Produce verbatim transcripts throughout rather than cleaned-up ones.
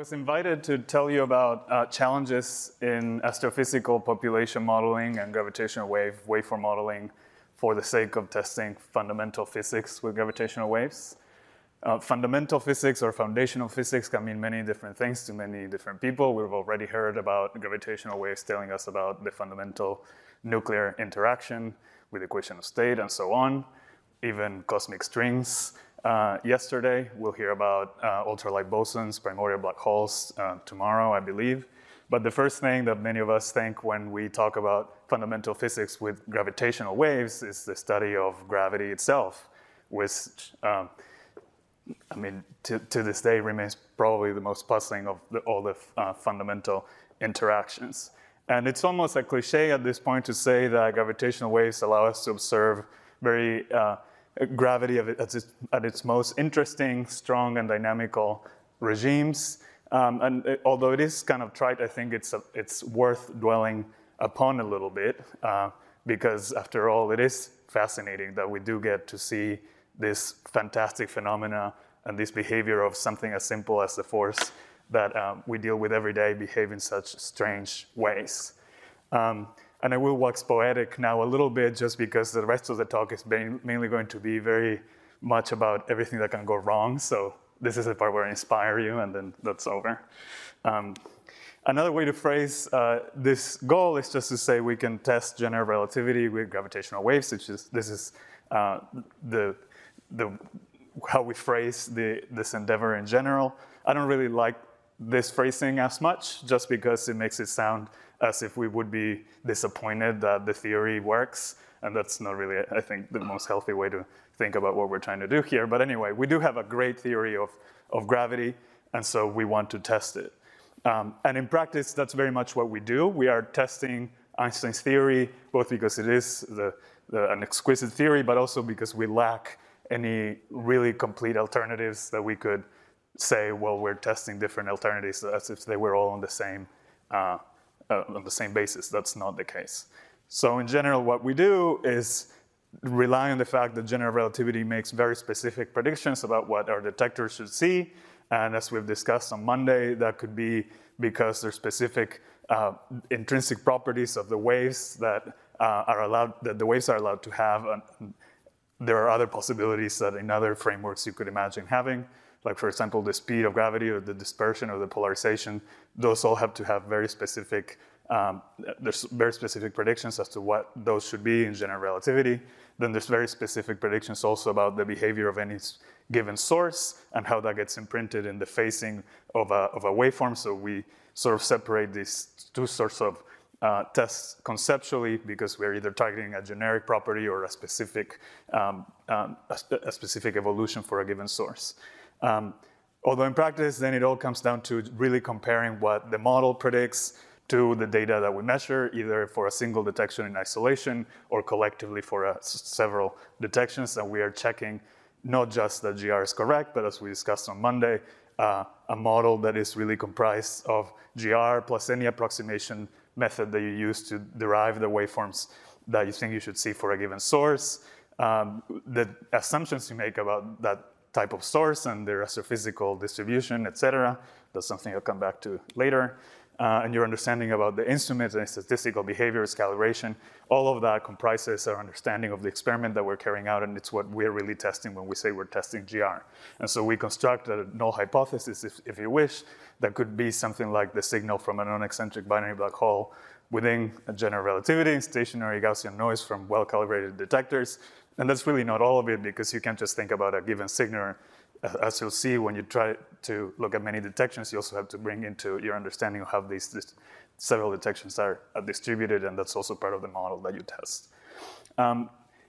was invited to tell you about uh, challenges in astrophysical population modeling and gravitational wave waveform modeling for the sake of testing fundamental physics with gravitational waves. Uh, fundamental physics or foundational physics can mean many different things to many different people. We've already heard about gravitational waves telling us about the fundamental nuclear interaction with equation of state and so on, even cosmic strings. Uh, yesterday, we'll hear about uh, ultralight bosons, primordial black holes uh, tomorrow, I believe. But the first thing that many of us think when we talk about fundamental physics with gravitational waves is the study of gravity itself, which, um, I mean, to, to this day remains probably the most puzzling of the, all the uh, fundamental interactions. And it's almost a cliche at this point to say that gravitational waves allow us to observe very uh, gravity of it at its, at its most interesting, strong, and dynamical regimes. Um, and it, although it is kind of trite, I think it's, a, it's worth dwelling upon a little bit, uh, because after all, it is fascinating that we do get to see this fantastic phenomena and this behavior of something as simple as the force that um, we deal with every day behave in such strange ways. Um, And I will wax poetic now a little bit just because the rest of the talk is mainly going to be very much about everything that can go wrong. So this is the part where I inspire you, and then that's over. Um, another way to phrase uh, this goal is just to say we can test general relativity with gravitational waves, which is, this is uh, the, the, how we phrase the, this endeavor in general. I don't really like this phrasing as much, just because it makes it sound as if we would be disappointed that the theory works. And that's not really, I think, the most healthy way to think about what we're trying to do here. But anyway, we do have a great theory of, of gravity, and so we want to test it. Um, and in practice, that's very much what we do. We are testing Einstein's theory, both because it is the, the, an exquisite theory, but also because we lack any really complete alternatives that we could say, well, we're testing different alternatives as if they were all on the same uh, Uh, on the same basis. That's not the case. So in general, what we do is rely on the fact that general relativity makes very specific predictions about what our detectors should see. And as we've discussed on Monday, that could be because there's specific uh, intrinsic properties of the waves that uh, are allowed, that the waves are allowed to have. And there are other possibilities that in other frameworks you could imagine having. Like, for example, the speed of gravity or the dispersion or the polarization, those all have to have very specific, um, there's very specific predictions as to what those should be in general relativity. Then there's very specific predictions also about the behavior of any given source and how that gets imprinted in the phasing of a, of a waveform. So we sort of separate these two sorts of uh, tests conceptually because we're either targeting a generic property or a specific, um, um, a, a specific evolution for a given source. Um, although in practice, then it all comes down to really comparing what the model predicts to the data that we measure, either for a single detection in isolation or collectively for a, several detections. And we are checking not just that G R is correct, but as we discussed on Monday, uh, a model that is really comprised of G R plus any approximation method that you use to derive the waveforms that you think you should see for a given source. Um, the assumptions you make about that type of source and their astrophysical distribution, et cetera. That's something I'll come back to later. Uh, and your understanding about the instruments and statistical behaviors, calibration, all of that comprises our understanding of the experiment that we're carrying out, and it's what we're really testing when we say we're testing G R. And so we construct a null hypothesis, if, if you wish, that could be something like the signal from a non-eccentric binary black hole within a general relativity, stationary Gaussian noise from well-calibrated detectors. And that's really not all of it, because you can't just think about a given signal. As you'll see, when you try to look at many detections, you also have to bring into your understanding of how these, these several detections are, are distributed, and that's also part of the model that you test. Um,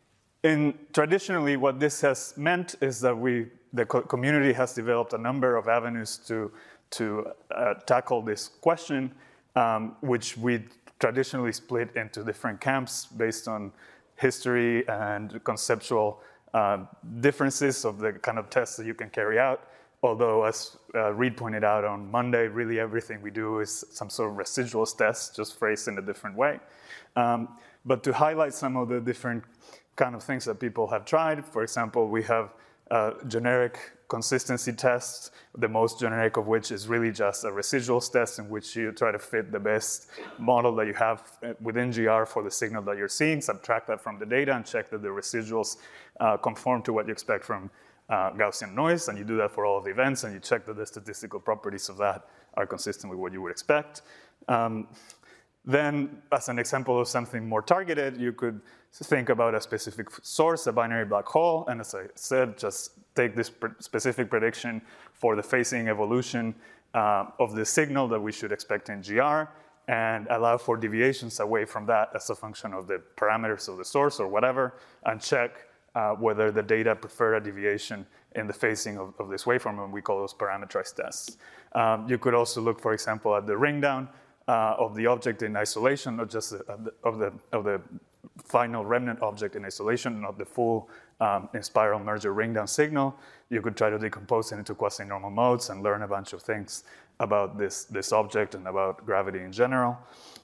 in traditionally, what this has meant is that we, the co community has developed a number of avenues to, to uh, tackle this question, um, which we traditionally split into different camps based on history and conceptual uh, differences of the kind of tests that you can carry out. Although, as uh, Reid pointed out on Monday, really everything we do is some sort of residuals test, just phrased in a different way. Um, but to highlight some of the different kind of things that people have tried, for example, we have uh, generic consistency tests, the most generic of which is really just a residuals test in which you try to fit the best model that you have within G R for the signal that you're seeing, subtract that from the data, and check that the residuals uh, conform to what you expect from uh, Gaussian noise, and you do that for all of the events, and you check that the statistical properties of that are consistent with what you would expect. Um, then, as an example of something more targeted, you could think about a specific source, a binary black hole, and as I said, just take this pr specific prediction for the phasing evolution uh, of the signal that we should expect in G R, and allow for deviations away from that as a function of the parameters of the source or whatever, and check uh, whether the data prefer a deviation in the phasing of, of this waveform, and we call those parametrized tests. Um, you could also look, for example, at the ring down uh, of the object in isolation, not just the, of, the, of the final remnant object in isolation, not the full um, in spiral merger ring down signal. You could try to decompose it into quasi-normal modes and learn a bunch of things about this, this object and about gravity in general.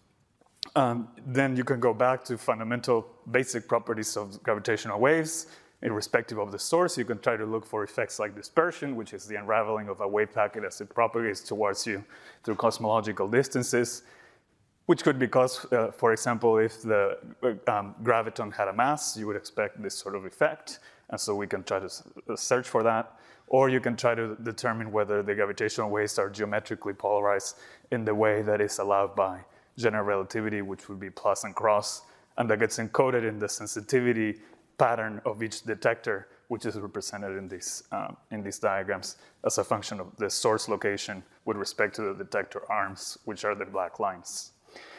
Um, then you can go back to fundamental basic properties of gravitational waves. Irrespective of the source, you can try to look for effects like dispersion, which is the unraveling of a wave packet as it propagates towards you through cosmological distances, which could be caused, uh, for example, if the um, graviton had a mass, you would expect this sort of effect. And so we can try to search for that. Or you can try to determine whether the gravitational waves are geometrically polarized in the way that is allowed by general relativity, which would be plus and cross. And that gets encoded in the sensitivity pattern of each detector, which is represented in these, um, in these diagrams as a function of the source location with respect to the detector arms, which are the black lines.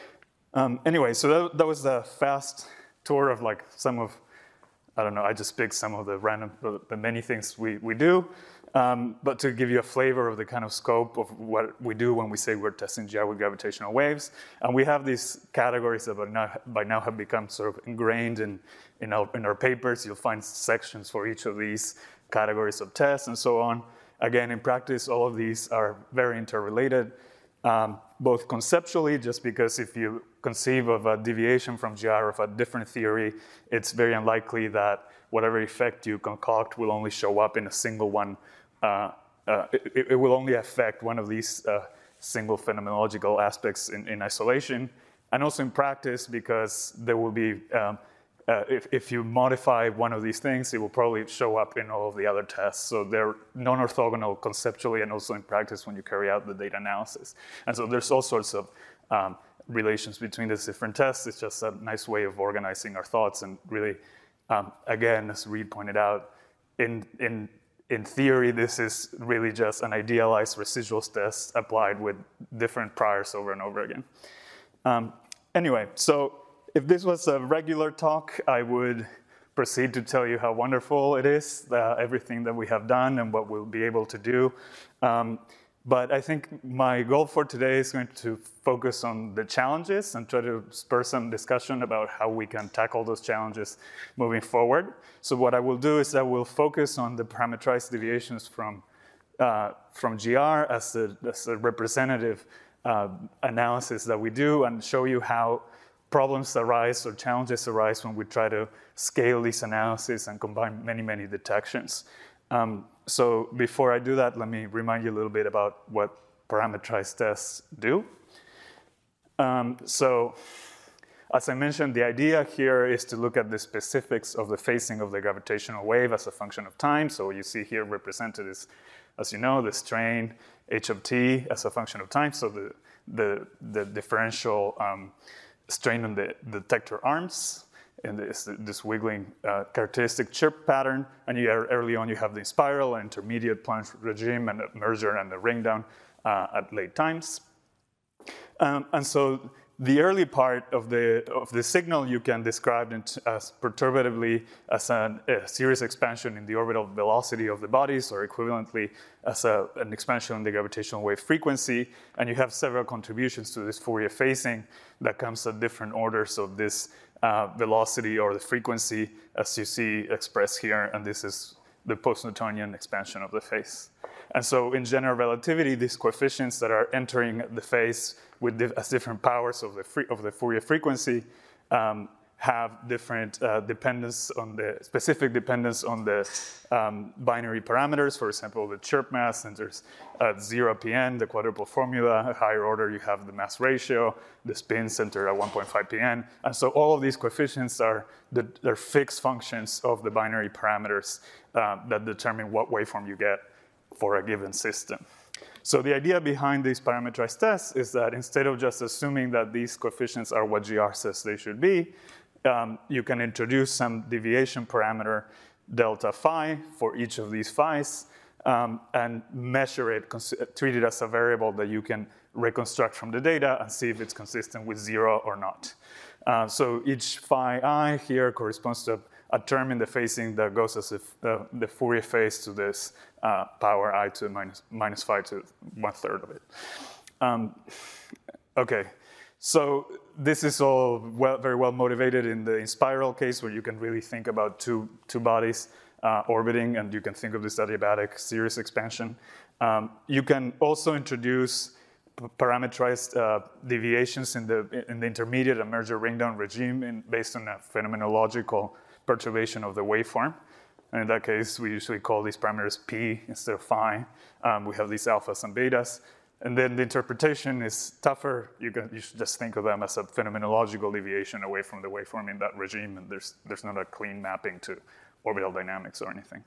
Um, anyway, so that, that was the fast tour of like some of, I don't know, I just picked some of the random, the many things we, we do. Um, but to give you a flavor of the kind of scope of what we do when we say we're testing G R with gravitational waves. And we have these categories that by now, by now have become sort of ingrained in, in, our, in our papers. You'll find sections for each of these categories of tests and so on. Again, in practice, all of these are very interrelated, um, both conceptually, just because if you conceive of a deviation from G R of a different theory, it's very unlikely that whatever effect you concoct will only show up in a single one. Uh, uh, it, it will only affect one of these uh, single phenomenological aspects in, in isolation, and also in practice, because there will be, um, uh, if, if you modify one of these things, it will probably show up in all of the other tests. So they're non-orthogonal conceptually and also in practice when you carry out the data analysis. And so there's all sorts of um, relations between these different tests. It's just a nice way of organizing our thoughts and really, um, again, as Reid pointed out, in, in In theory, this is really just an idealized residuals test applied with different priors over and over again. Um, anyway, so if this was a regular talk, I would proceed to tell you how wonderful it is, uh, everything that we have done and what we'll be able to do. Um, but I think my goal for today is going to focus on the challenges and try to spur some discussion about how we can tackle those challenges moving forward. So what I will do is I will focus on the parametrized deviations from, uh, from G R as a, as a representative uh, analysis that we do, and show you how problems arise or challenges arise when we try to scale these analyses and combine many, many detections. Um, so before I do that, let me remind you a little bit about what parametrized tests do. Um, so as I mentioned, the idea here is to look at the specifics of the phasing of the gravitational wave as a function of time. So you see here represented is, as you know, the strain h of t as a function of time. So the, the, the differential um, strain on the detector arms, and this, this wiggling uh, characteristic chirp pattern. And you, early on, you have the spiral, an intermediate plunge regime, and a merger and a ring down uh, at late times. Um, and so the early part of the, of the signal you can describe it as perturbatively as an, a series expansion in the orbital velocity of the bodies, or equivalently as a, an expansion in the gravitational wave frequency. And you have several contributions to this Fourier phasing that comes at different orders of this uh, velocity or the frequency, as you see expressed here. And this is the post-Newtonian expansion of the phase. And so in general relativity, these coefficients that are entering the phase with diff as different powers of the, free, of the Fourier frequency um, have different uh, dependence on the, specific dependence on the um, binary parameters. For example, the chirp mass, and there's uh, zero P N, the quadruple formula. A higher order, you have the mass ratio, the spin center at one point five P N. And so all of these coefficients are the, they're fixed functions of the binary parameters uh, that determine what waveform you get for a given system. So the idea behind these parameterized tests is that instead of just assuming that these coefficients are what G R says they should be, um, you can introduce some deviation parameter delta phi for each of these phi's um, and measure it, treat it as a variable that you can reconstruct from the data and see if it's consistent with zero or not. Uh, so each phi I here corresponds to a term in the phasing that goes as if the, the Fourier phase to this uh, power I to minus, minus phi to one third of it. Um, okay, so this is all well, very well motivated in the inspiral case where you can really think about two, two bodies uh, orbiting, and you can think of this adiabatic series expansion. Um, you can also introduce parameterized uh, deviations in the, in the intermediate and merger ring-down regime in, based on a phenomenological perturbation of the waveform. And in that case, we usually call these parameters P instead of phi. Um, we have these alphas and betas. And then the interpretation is tougher. You, can, you should just think of them as a phenomenological deviation away from the waveform in that regime, and there's, there's not a clean mapping to orbital dynamics or anything.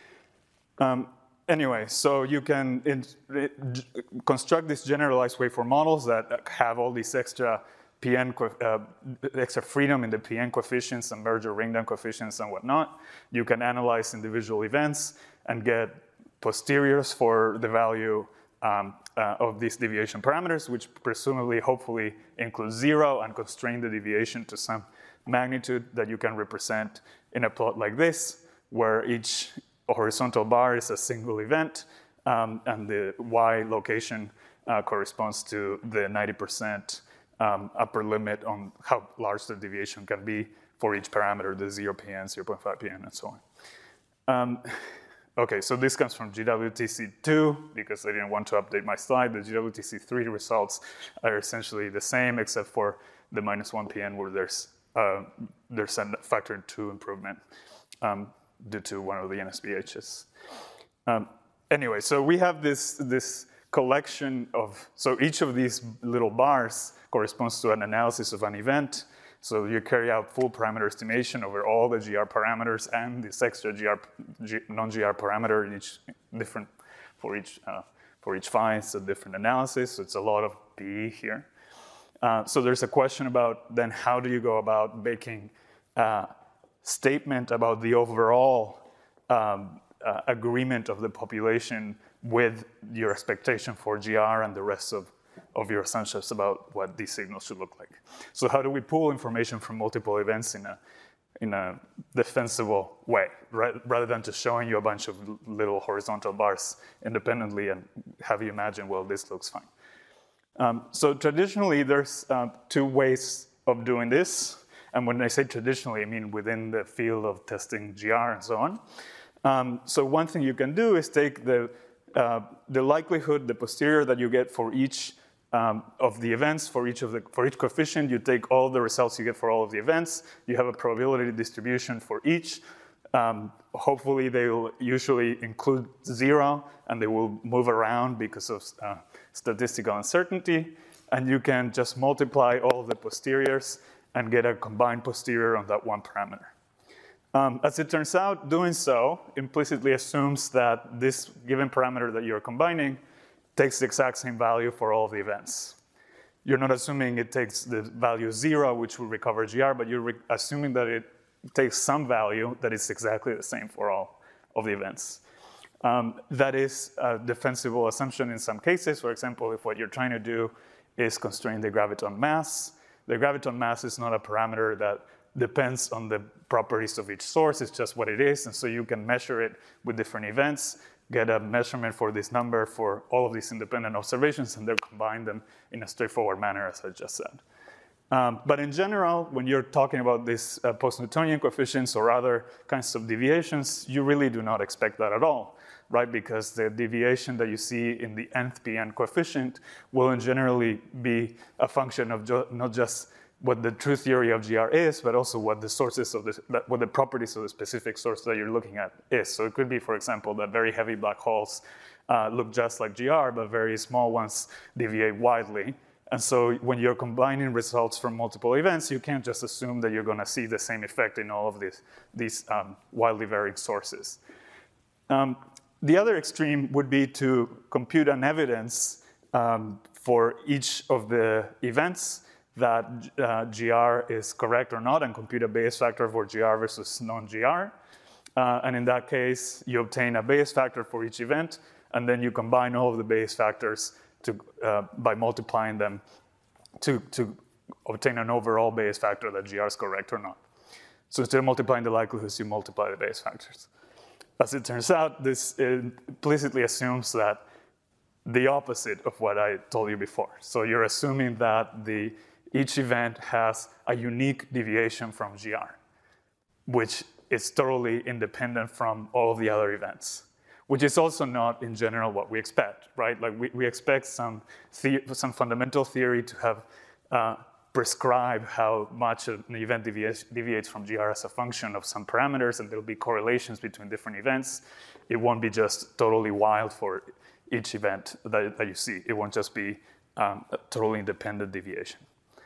Um, anyway, so you can in, in, construct these generalized waveform models that have all these extra P N, uh, extra freedom in the P N coefficients and merger ring-down coefficients and whatnot. You can analyze individual events and get posteriors for the value um, uh, of these deviation parameters, which presumably, hopefully, include zero and constrain the deviation to some magnitude that you can represent in a plot like this, where each horizontal bar is a single event, um, and the Y location uh, corresponds to the ninety percent Um, upper limit on how large the deviation can be for each parameter, the zero P N, zero point five P N, and so on. Um, okay, so this comes from G W T C two, because I didn't want to update my slide. The G W T C three results are essentially the same, except for the minus one P N, where there's, uh, there's a factor two improvement um, due to one of the N S B H's. Um, anyway, so we have this, this collection of, so each of these little bars corresponds to an analysis of an event. So you carry out full parameter estimation over all the G R parameters and this extra G R, G, non-G R parameter in each different, for each, uh, for each phi, it's a different analysis. So it's a lot of P here. Uh, so there's a question about then how do you go about making a statement about the overall um, uh, agreement of the population with your expectation for G R and the rest of, of your assumptions about what these signals should look like. So how do we pull information from multiple events in a, in a defensible way, right? Rather than just showing you a bunch of little horizontal bars independently and have you imagine, well, this looks fine. Um, so traditionally, there's uh, two ways of doing this. And when I say traditionally, I mean within the field of testing G R and so on. Um, so one thing you can do is take the Uh, the likelihood, the posterior that you get for each um, of the events, for each of the for each coefficient, you take all the results you get for all of the events. You have a probability distribution for each. Um, hopefully, they will usually include zero, and they will move around because of uh, statistical uncertainty. And you can just multiply all of the posteriors and get a combined posterior on that one parameter. Um, as it turns out, doing so implicitly assumes that this given parameter that you're combining takes the exact same value for all of the events. You're not assuming it takes the value zero, which will recover G R, but you're assuming that it takes some value that is exactly the same for all of the events. Um, that is a defensible assumption in some cases. For example, if what you're trying to do is constrain the graviton mass, the graviton mass is not a parameter that depends on the properties of each source. It's just what it is. And so you can measure it with different events, get a measurement for this number for all of these independent observations, and then combine them in a straightforward manner, as I just said. Um, but in general, when you're talking about these uh, post-Newtonian coefficients or other kinds of deviations, you really do not expect that at all, right? Because the deviation that you see in the nth P N coefficient will generally be a function of ju not just what the true theory of G R is, but also what the sources of the, what the properties of the specific source that you're looking at is. So it could be, for example, that very heavy black holes uh, look just like G R, but very small ones deviate widely. And so when you're combining results from multiple events, you can't just assume that you're going to see the same effect in all of these, these um, wildly varying sources. Um, the other extreme would be to compute an evidence um, for each of the events that uh, G R is correct or not, and compute a Bayes factor for G R versus non-G R. Uh, and in that case, you obtain a Bayes factor for each event, and then you combine all of the Bayes factors to, uh, by multiplying them to, to obtain an overall Bayes factor that G R is correct or not. So instead of multiplying the likelihoods, you multiply the Bayes factors. As it turns out, this implicitly assumes that the opposite of what I told you before. So you're assuming that the each event has a unique deviation from G R, which is totally independent from all of the other events, which is also not in general what we expect, right? Like we, we expect some, some fundamental theory to have uh, prescribed how much an event deviates, deviates from G R as a function of some parameters, and there'll be correlations between different events. It won't be just totally wild for each event that, that you see. It won't just be um, a totally independent deviation.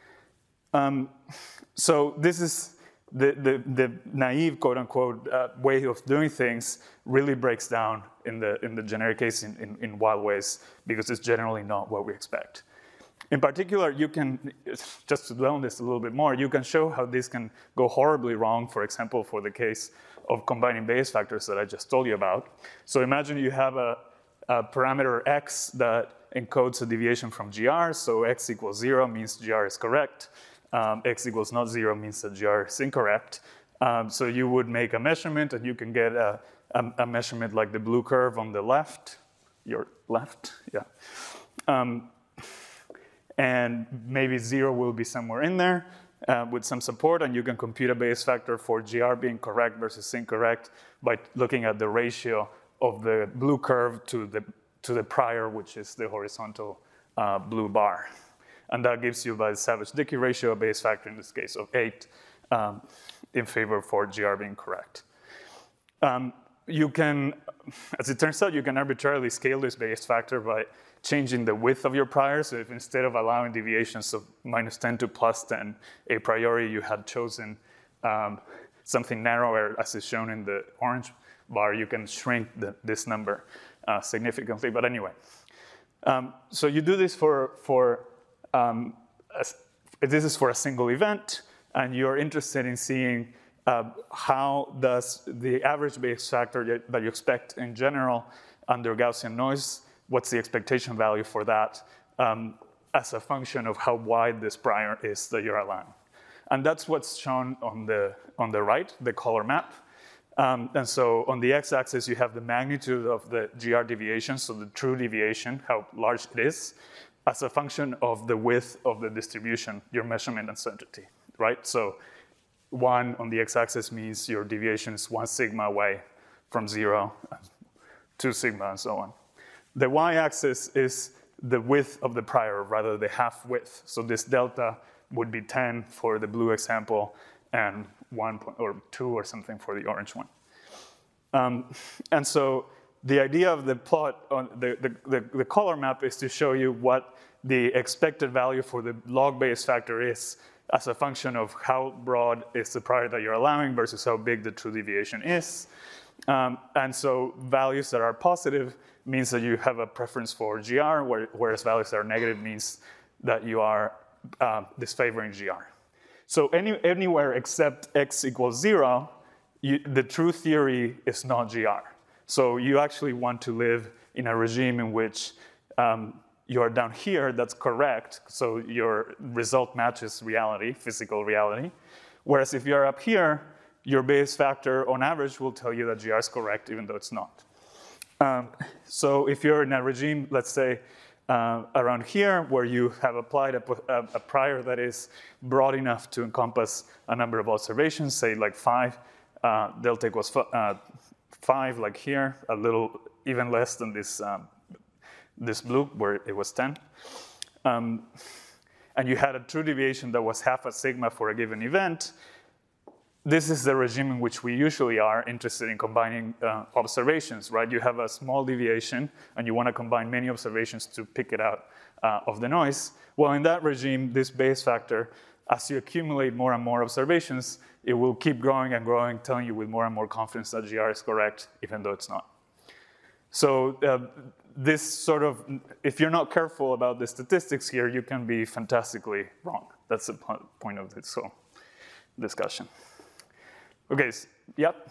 Um, so this is the, the, the naive, quote unquote, uh, way of doing things really breaks down in the, in the generic case in, in, in wild ways, because it's generally not what we expect. In particular, you can, just to dwell on this a little bit more, you can show how this can go horribly wrong, for example, for the case of combining Bayes factors that I just told you about. So imagine you have a, a parameter x that encodes a deviation from G R, so x equals zero means G R is correct. Um, x equals not zero means that G R is incorrect. Um, so you would make a measurement, and you can get a, a, a measurement like the blue curve on the left, your left, yeah. Um, and maybe zero will be somewhere in there uh, with some support, and you can compute a Bayes factor for G R being correct versus incorrect by looking at the ratio of the blue curve to the, to the prior, which is the horizontal uh, blue bar. And that gives you, by the Savage-Dickey ratio, a Bayes factor, in this case, of eight um, in favor for G R being correct. Um, you can, as it turns out, you can arbitrarily scale this Bayes factor by changing the width of your prior. So if instead of allowing deviations of minus ten to plus ten, a priori you had chosen um, something narrower, as is shown in the orange bar, you can shrink the, this number uh, significantly. But anyway, um, so you do this for, for Um, this is for a single event, and you're interested in seeing uh, how does the average Bayes factor that you expect in general under Gaussian noise, what's the expectation value for that um, as a function of how wide this prior is that you're allowing. And that's what's shown on the, on the right, the color map. Um, and so on the x-axis, you have the magnitude of the G R deviation, so the true deviation, how large it is, as a function of the width of the distribution, your measurement uncertainty, right? So one on the x-axis means your deviation is one sigma away from zero, two sigma, and so on. The y-axis is the width of the prior, rather the half width. So this delta would be ten for the blue example, and one or two or something for the orange one. Um, and so the idea of the plot on the, the, the, the color map is to show you what the expected value for the log Bayes factor is as a function of how broad is the prior that you're allowing versus how big the true deviation is. Um, and so values that are positive means that you have a preference for G R, whereas values that are negative means that you are uh, disfavoring G R. So any, anywhere except x equals zero, you, the true theory is not G R. So you actually want to live in a regime in which um, you are down here, that's correct, so your result matches reality, physical reality. Whereas if you're up here, your Bayes factor on average will tell you that G R is correct, even though it's not. Um, so if you're in a regime, let's say, uh, around here, where you have applied a, a, a prior that is broad enough to encompass a number of observations, say like five, uh, delta equals uh, five, like here, a little even less than this, um, this blue, where it was ten. Um, and you had a true deviation that was half a sigma for a given event, this is the regime in which we usually are interested in combining uh, observations, right? You have a small deviation, and you want to combine many observations to pick it out uh, of the noise. Well, in that regime, this Bayes factor, as you accumulate more and more observations, it will keep growing and growing, telling you with more and more confidence that G R is correct, even though it's not. So uh, this sort of, if you're not careful about the statistics here, you can be fantastically wrong. That's the point of this whole discussion. Okay, so, yep.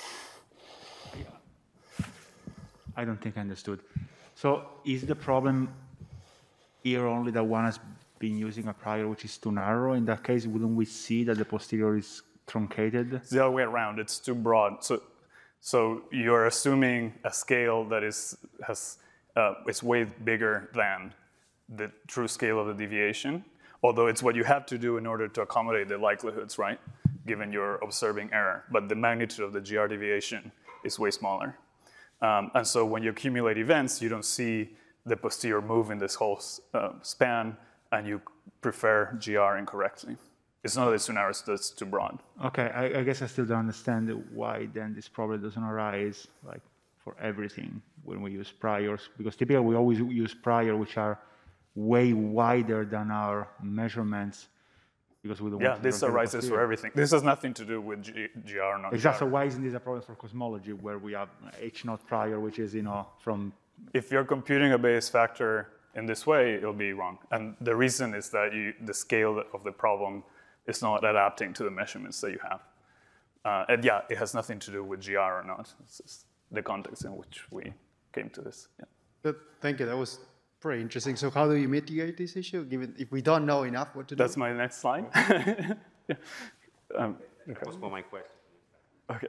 I don't think I understood. So is the problem here only that one has been using a prior which is too narrow? In that case, wouldn't we see that the posterior is truncated? It's the other way around. It's too broad. So, so you're assuming a scale that is has uh, is way bigger than the true scale of the deviation, although it's what you have to do in order to accommodate the likelihoods, right? Given your observing error. But the magnitude of the G R deviation is way smaller. Um, and so when you accumulate events, you don't see the posterior move in this whole uh, span, and you prefer G R incorrectly. It's not that it's too narrow, it's too broad. Okay, I, I guess I still don't understand why then this problem doesn't arise like for everything when we use priors, because typically we always use prior which are way wider than our measurements, because we don't yeah, want to this arises for everything. This has nothing to do with G, GR or not. Exactly, so why isn't this a problem for cosmology where we have H naught prior, which is, you know, from... If you're computing a Bayes factor in this way, it'll be wrong. And the reason is that you, the scale of the problem is not adapting to the measurements that you have. Uh, and yeah, it has nothing to do with G R or not. It's just the context in which we came to this. Yeah. Good, thank you. That was pretty interesting. So how do you mitigate this issue, given if we don't know enough what to do? That's my next slide. yeah. um, okay. That was for my question. Okay.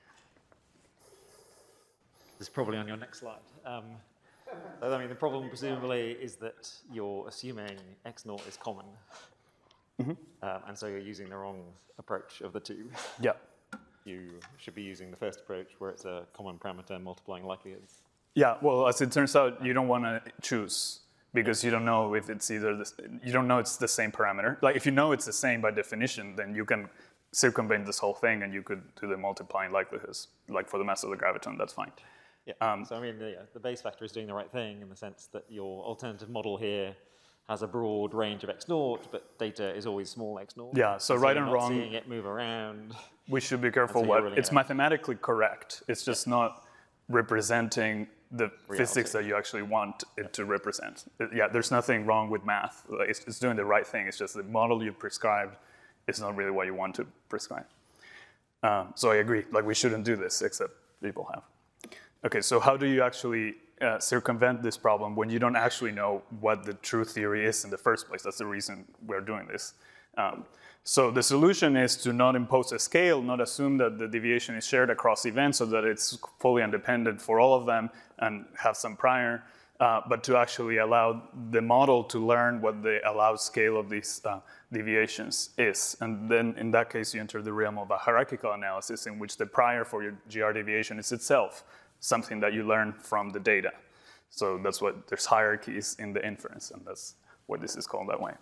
This is probably on your next slide. Um, I mean, the problem presumably is that you're assuming X naught is common. Mm-hmm. um, and so you're using the wrong approach of the two. Yeah. You should be using the first approach where it's a common parameter multiplying likelihoods. Yeah, well, as it turns out, you don't want to choose because you don't know if it's either, the, you don't know it's the same parameter. Like if you know it's the same by definition, then you can circumvent this whole thing and you could do the multiplying likelihoods. Like for the mass of the graviton, that's fine. Yeah, um, so I mean, the, the Bayes factor is doing the right thing in the sense that your alternative model here has a broad range of X naught, but data is always small X naught. Yeah, so, so right you're and not wrong. Seeing it move around. We should be careful so what, it's mathematically correct. It's just yeah. not representing the Reality. physics that you actually want it to represent. Yeah, there's nothing wrong with math. It's, it's doing the right thing. It's just the model you prescribed is not really what you want to prescribe. Um, so I agree, like we shouldn't do this, except people have. Okay, so how do you actually uh, circumvent this problem when you don't actually know what the true theory is in the first place? That's the reason we're doing this. Um, so the solution is to not impose a scale, not assume that the deviation is shared across events so that it's fully independent for all of them and have some prior, uh, but to actually allow the model to learn what the allowed scale of these uh, deviations is. And then in that case, you enter the realm of a hierarchical analysis in which the prior for your G R deviation is itself something that you learn from the data. So that's what, there's hierarchies in the inference, and that's what this is called that way.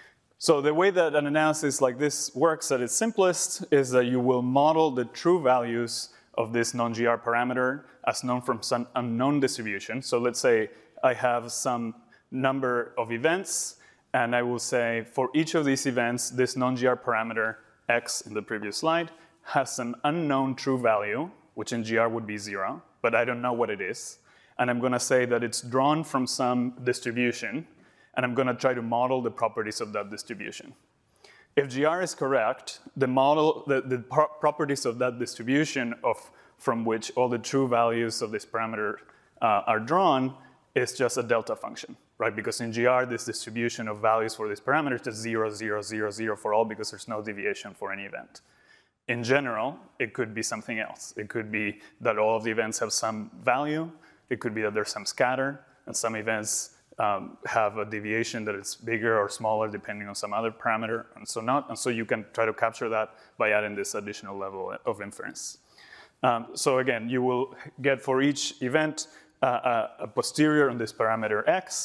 So the way that an analysis like this works at its simplest is that you will model the true values of this non-G R parameter as known from some unknown distribution. So let's say I have some number of events, and I will say for each of these events, this non-G R parameter x in the previous slide has an unknown true value, which in G R would be zero, but I don't know what it is. And I'm going to say that it's drawn from some distribution, and I'm going to try to model the properties of that distribution. If G R is correct, the model, the, the pro properties of that distribution of, from which all the true values of this parameter uh, are drawn is just a delta function, right? Because in G R, this distribution of values for this parameter is just zero, zero, zero, zero for all because there's no deviation for any event. In general, it could be something else. It could be that all of the events have some value. It could be that there's some scatter, and some events um, have a deviation that is bigger or smaller depending on some other parameter, and so not. And so you can try to capture that by adding this additional level of inference. Um, so again, you will get for each event uh, a, a posterior on this parameter x,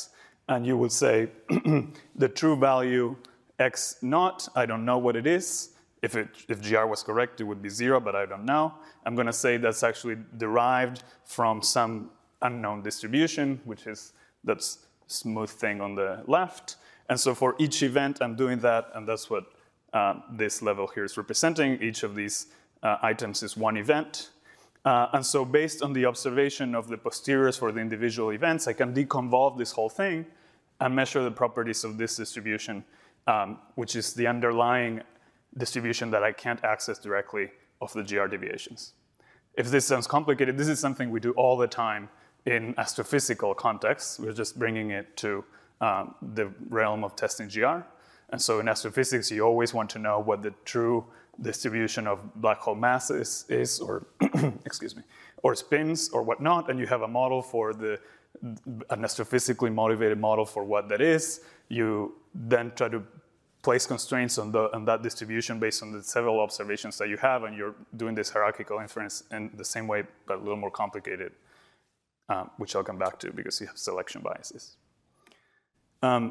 And you would say the true value x naught, I don't know what it is. If, it, if G R was correct, it would be zero, but I don't know. I'm going to say that's actually derived from some unknown distribution, which is that smooth thing on the left. And so for each event, I'm doing that, and that's what uh, this level here is representing. Each of these uh, items is one event. Uh, and so based on the observation of the posteriors for the individual events, I can deconvolve this whole thing and measure the properties of this distribution, um, which is the underlying distribution that I can't access directly of the G R deviations. If this sounds complicated, this is something we do all the time in astrophysical contexts. We're just bringing it to um, the realm of testing G R. And so in astrophysics, you always want to know what the true distribution of black hole masses is, or excuse me, or spins or whatnot, and you have a model for the, an astrophysically motivated model for what that is. You then try to place constraints on, the, on that distribution based on the several observations that you have, and you're doing this hierarchical inference in the same way, but a little more complicated, um, which I'll come back to because you have selection biases. Um,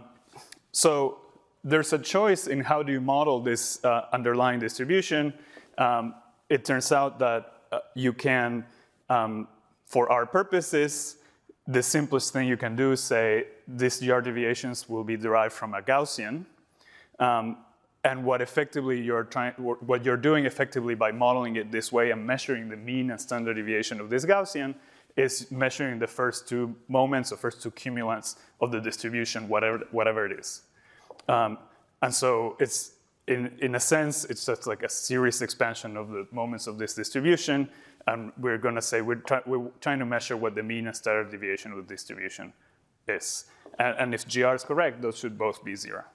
so there's a choice in how do you model this uh, underlying distribution. Um, it turns out that uh, you can, um, for our purposes, the simplest thing you can do is say these G R deviations will be derived from a Gaussian. Um, and what effectively you're trying, what you're doing effectively by modeling it this way and measuring the mean and standard deviation of this Gaussian is measuring the first two moments or first two cumulants of the distribution, whatever, whatever it is. Um, and so it's, in, in a sense, it's just like a series expansion of the moments of this distribution. And we're going to say we're, try, we're trying to measure what the mean and standard deviation of the distribution is. And, and if G R is correct, those should both be zero.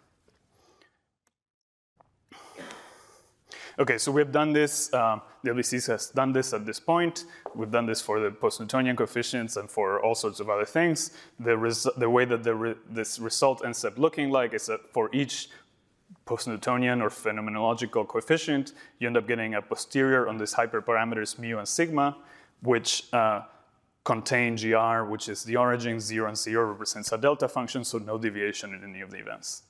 Okay, so we've done this. Um, the W C has done this at this point. We've done this for the post-Newtonian coefficients and for all sorts of other things. The, res the way that the re this result ends up looking like is that for each post-Newtonian or phenomenological coefficient, you end up getting a posterior on these hyperparameters mu and sigma, which uh, contain G R, which is the origin. Zero and zero represents a delta function, so no deviation in any of the events.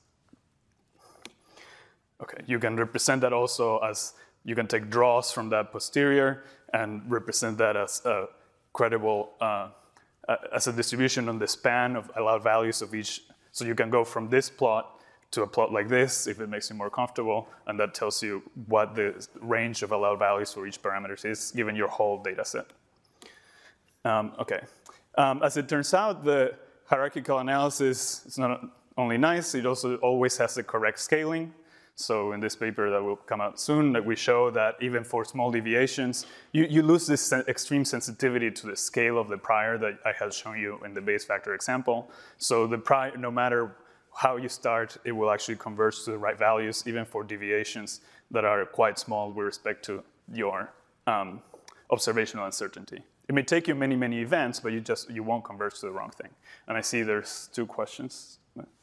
Okay, you can represent that also as, you can take draws from that posterior and represent that as a credible, uh, as a distribution on the span of allowed values of each. So you can go from this plot to a plot like this, if it makes you more comfortable, and that tells you what the range of allowed values for each parameter is, given your whole data set. Um, okay, um, as it turns out, the hierarchical analysis is not only nice, it also always has the correct scaling. So in this paper that will come out soon, that we show that even for small deviations, you, you lose this extreme sensitivity to the scale of the prior that I had shown you in the base factor example. So the prior, no matter how you start, it will actually converge to the right values, even for deviations that are quite small with respect to your um, observational uncertainty. It may take you many, many events, but you just you won't converge to the wrong thing. And I see there's two questions.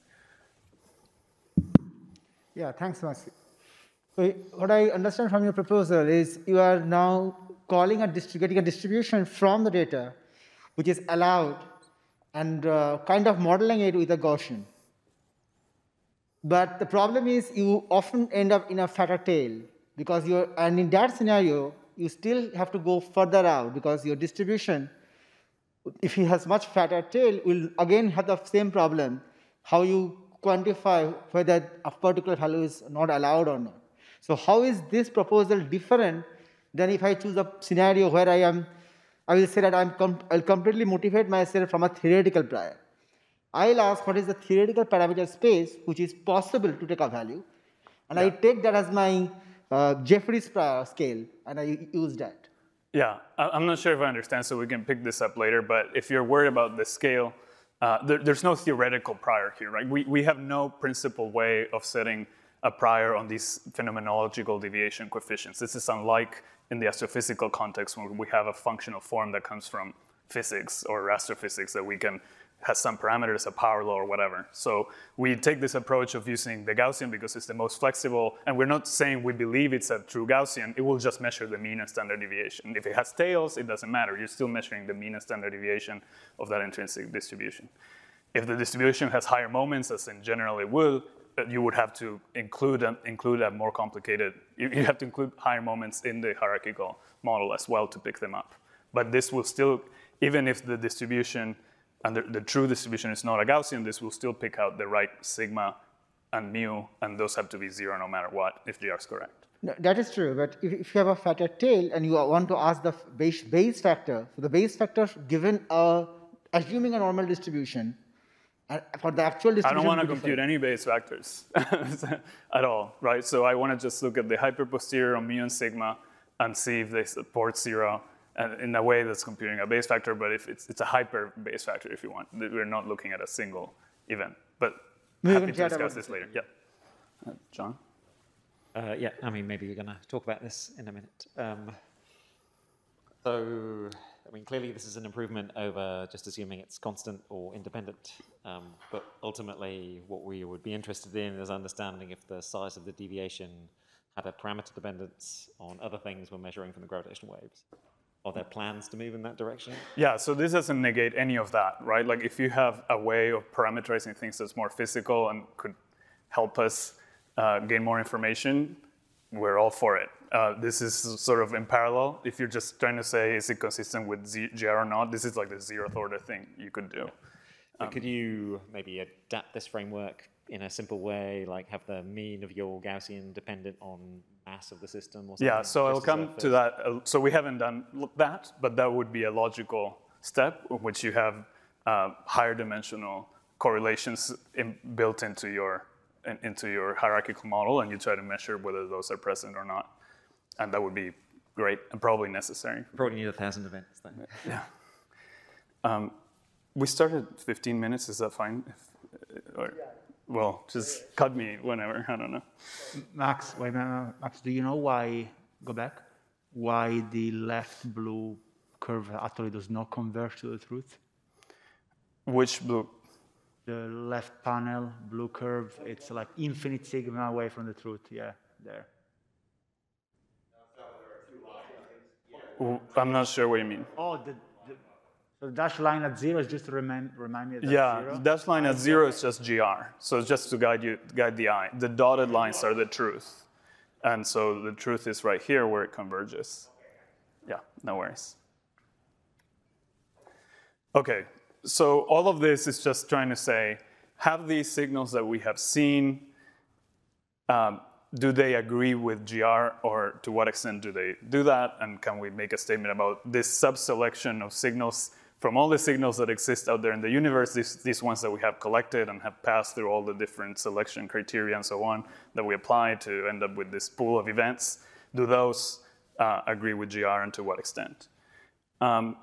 Yeah, thanks much. So what I understand from your proposal is you are now calling a getting a distribution from the data, which is allowed, and uh, kind of modeling it with a Gaussian. But the problem is you often end up in a fatter tail, because you're, and in that scenario, you still have to go further out, because your distribution, if it has much fatter tail, will again have the same problem, how you quantify whether a particular value is not allowed or not. So how is this proposal different than if I choose a scenario where I am, I will say that I'm com I'll completely motivate myself from a theoretical prior. I'll ask what is the theoretical parameter space which is possible to take a value, and yeah. I take that as my uh, Jeffreys prior scale, and I use that. Yeah, I'm not sure if I understand, so we can pick this up later, but if you're worried about the scale, Uh, there, there's no theoretical prior here, right? We, we have no principal way of setting a prior on these phenomenological deviation coefficients. This is unlike in the astrophysical context where we have a functional form that comes from physics or astrophysics that we can has some parameters, a power law or whatever. So we take this approach of using the Gaussian because it's the most flexible, and we're not saying we believe it's a true Gaussian, it will just measure the mean and standard deviation. If it has tails, it doesn't matter. You're still measuring the mean and standard deviation of that intrinsic distribution. If the distribution has higher moments, as in general it will, you would have to include a, include a more complicated, you, you have to include higher moments in the hierarchical model as well to pick them up. But this will still, even if the distribution, and the, the true distribution is not a Gaussian, this will still pick out the right sigma and mu, and those have to be zero no matter what, if G R is correct. No, that is true, but if, if you have a fatter tail and you want to ask the base, base factor, so the base factor given a, assuming a normal distribution, and for the actual distribution. I don't want to compute any base factors at all, right? So I want to just look at the hyperposterior on mu and sigma and see if they support zero, and in a way that's computing a base factor, but if it's, it's a hyper base factor if you want. We're not looking at a single event, but we happy can to discuss this later. Yeah, uh, John? Uh, yeah, I mean, maybe we're going to talk about this in a minute. Um, so, I mean, clearly this is an improvement over just assuming it's constant or independent. Um, but ultimately, what we would be interested in is understanding if the size of the deviation had a parameter dependence on other things we're measuring from the gravitational waves. Are there plans to move in that direction? Yeah, so this doesn't negate any of that, right? Like if you have a way of parameterizing things that's more physical and could help us uh, gain more information, we're all for it. Uh, this is sort of in parallel. If you're just trying to say, is it consistent with Z G R or not, this is like the zeroth order thing you could do. Um, could you maybe adapt this framework in a simple way, like have the mean of your Gaussian dependent on mass of the system or something? Yeah, so I'll come to that. Uh, so we haven't done that, but that would be a logical step in which you have uh, higher dimensional correlations in, built into your in, into your hierarchical model, and you try to measure whether those are present or not. And that would be great and probably necessary. Probably need a thousand events then. Yeah. Um, we started fifteen minutes, is that fine? If, or, well, just cut me whenever, I don't know. Max, wait, Max, do you know why, go back, why the left blue curve actually does not converge to the truth? Which blue? The left panel, blue curve, it's like infinite sigma away from the truth, yeah, there. I'm not sure what you mean. Oh, the, the, so the dashed line at zero is just to remind, remind me of that Yeah, zero? the dashed line at zero is just G R. So it's just to guide you, guide the eye. The dotted lines are the truth. And so the truth is right here where it converges. Yeah, no worries. Okay, so all of this is just trying to say, have these signals that we have seen, um, do they agree with G R, or to what extent do they do that? And can we make a statement about this sub-selection of signals from all the signals that exist out there in the universe, these, these ones that we have collected and have passed through all the different selection criteria and so on that we apply to end up with this pool of events, do those uh, agree with G R, and to what extent? Um,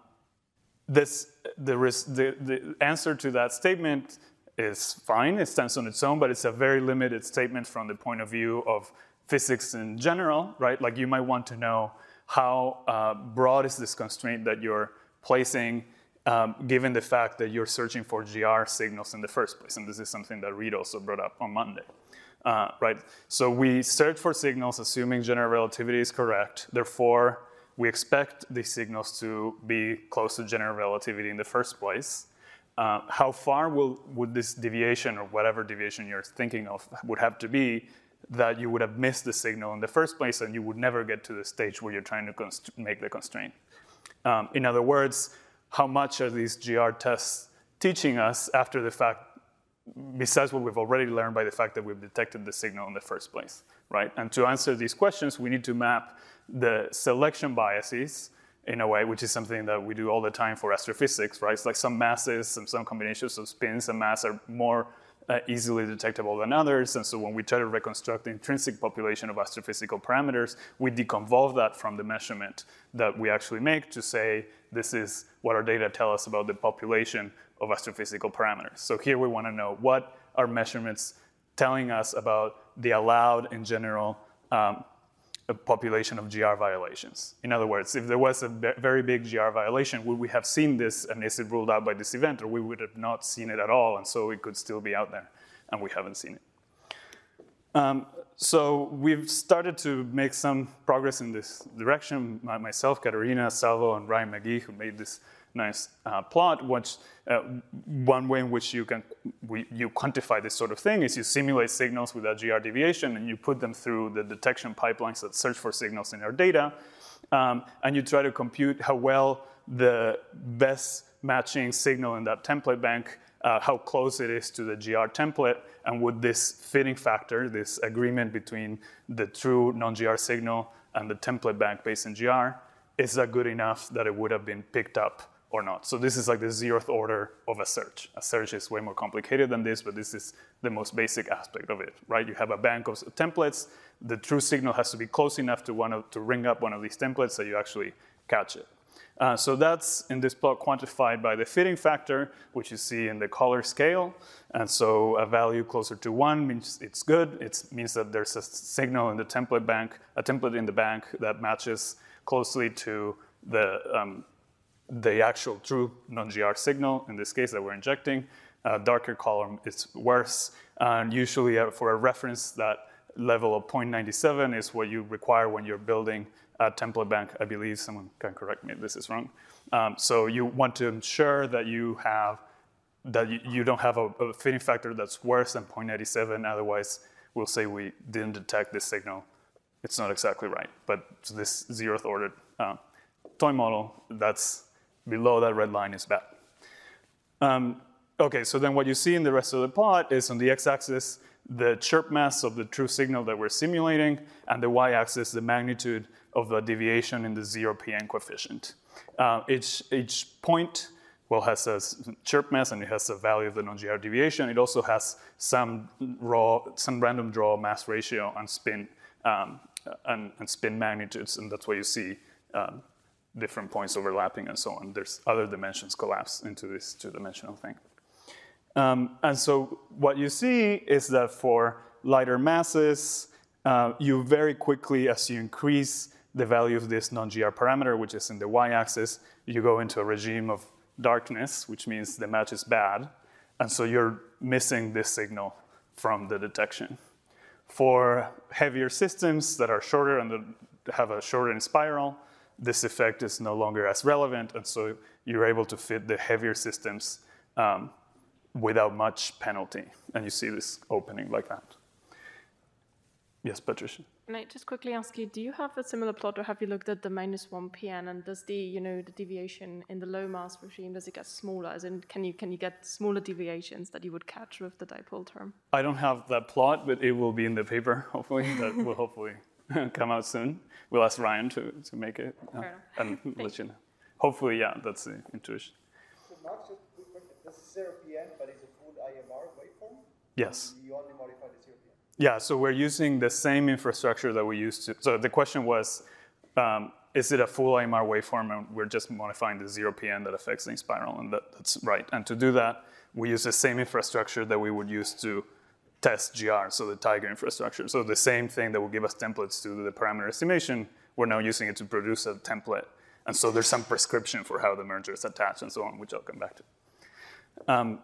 this, the, the, the answer to that statement is fine, it stands on its own, but it's a very limited statement from the point of view of physics in general, right? Like you might want to know how uh, broad is this constraint that you're placing, um, given the fact that you're searching for G R signals in the first place. And this is something that Reid also brought up on Monday, uh, right? So we search for signals assuming general relativity is correct. Therefore, we expect these signals to be close to general relativity in the first place. Uh, how far will, would this deviation, or whatever deviation you're thinking of, would have to be that you would have missed the signal in the first place and you would never get to the stage where you're trying to make the constraint? Um, in other words, how much are these G R tests teaching us after the fact, besides what we've already learned by the fact that we've detected the signal in the first place, right? And to answer these questions, we need to map the selection biases in a way, which is something that we do all the time for astrophysics, right? It's like some masses and some combinations of spins and mass are more uh, easily detectable than others. And so when we try to reconstruct the intrinsic population of astrophysical parameters, we deconvolve that from the measurement that we actually make to say, this is what our data tell us about the population of astrophysical parameters. So here we want to know what are measurements telling us about the allowed, in general, um, a population of G R violations. In other words, if there was a very big G R violation, would we have seen this and is it ruled out by this event, or we would have not seen it at all, and so it could still be out there, and we haven't seen it. Um, so we've started to make some progress in this direction. My, myself, Katerina, Salvo, and Ryan McGee, who made this nice uh, plot. Which, uh, one way in which you can we, you quantify this sort of thing is you simulate signals with a G R deviation, and you put them through the detection pipelines that search for signals in our data, um, and you try to compute how well the best matching signal in that template bank, uh, how close it is to the G R template, and would this fitting factor, this agreement between the true non-G R signal and the template bank based in G R, is that good enough that it would have been picked up or not? So this is like the zeroth order of a search. A search is way more complicated than this, but this is the most basic aspect of it, right? You have a bank of templates. The true signal has to be close enough to, one of, to ring up one of these templates that you actually catch it. Uh, so that's, in this plot, quantified by the fitting factor, which you see in the color scale. And so a value closer to one means it's good. It means that there's a signal in the template bank, a template in the bank that matches closely to the, um, the actual true non-G R signal, in this case, that we're injecting. Uh, darker column is worse. And usually uh, for a reference, that level of zero point nine seven is what you require when you're building a template bank. I believe someone can correct me if this is wrong. Um, so you want to ensure that you have that you, you don't have a, a fitting factor that's worse than zero point nine seven. Otherwise, we'll say we didn't detect this signal. It's not exactly right. But this zeroth ordered uh, toy model, that's below that red line is bad. Um, okay, so then what you see in the rest of the plot is on the x-axis, the chirp mass of the true signal that we're simulating, and the y-axis, the magnitude of the deviation in the zero P N coefficient. Uh, each, each point, well, has a chirp mass, and it has a value of the non-G R deviation. It also has some raw, some random draw mass ratio and spin, um, and, and spin magnitudes, and that's why you see um, different points overlapping and so on. There's other dimensions collapse into this two-dimensional thing. Um, and so what you see is that for lighter masses, uh, you very quickly, as you increase the value of this non-G R parameter, which is in the y-axis, you go into a regime of darkness, which means the match is bad. And so you're missing this signal from the detection. For heavier systems that are shorter and have a shortened spiral, this effect is no longer as relevant. And so you're able to fit the heavier systems um, without much penalty. And you see this opening like that. Yes, Patricia. Can I just quickly ask you, do you have a similar plot, or have you looked at the minus one P N, and does the, you know, the deviation in the low mass regime, does it get smaller? As in, can you, can you get smaller deviations that you would catch with the dipole term? I don't have that plot, but it will be in the paper, hopefully. That will hopefully come out soon. We'll ask Ryan to, to make it uh, and let you know. Hopefully, yeah, that's the intuition. So Mark, just quick question. This is zero P N, but it's a full I M R waveform? Yes. You only modify the zero P N? Yeah, so we're using the same infrastructure that we used to. So the question was, um, is it a full I M R waveform? And we're just modifying the zero P N that affects the spiral, and that, that's right. And to do that, we use the same infrastructure that we would use to test G R, so the Tiger infrastructure. So the same thing that will give us templates to do the parameter estimation, we're now using it to produce a template. And so there's some prescription for how the mergers attach and so on, which I'll come back to. Um,